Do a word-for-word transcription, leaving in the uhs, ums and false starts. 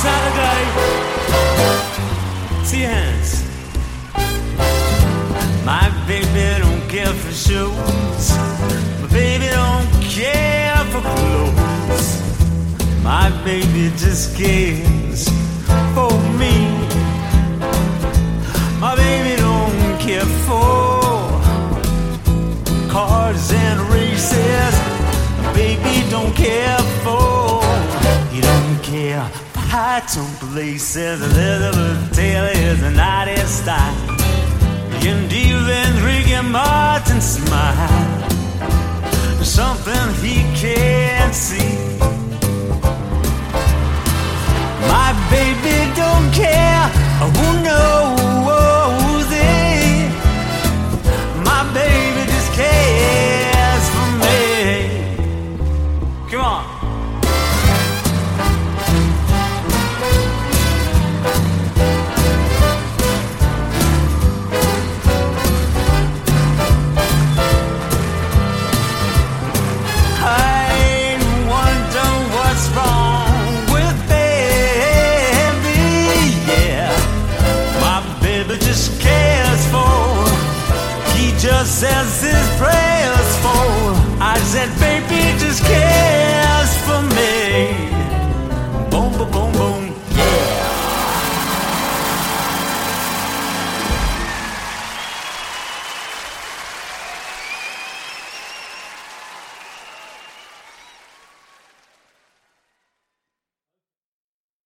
Saturday. See your hands. My baby don't care for shows. My baby don't care for clothes. My baby just cares for me. My baby don't care for cars and races. My baby don't care for. He don't care for heights on places. Elizabeth Taylor is a nighty style. And even Ricky Martin smile. Something he can't see. My baby don't care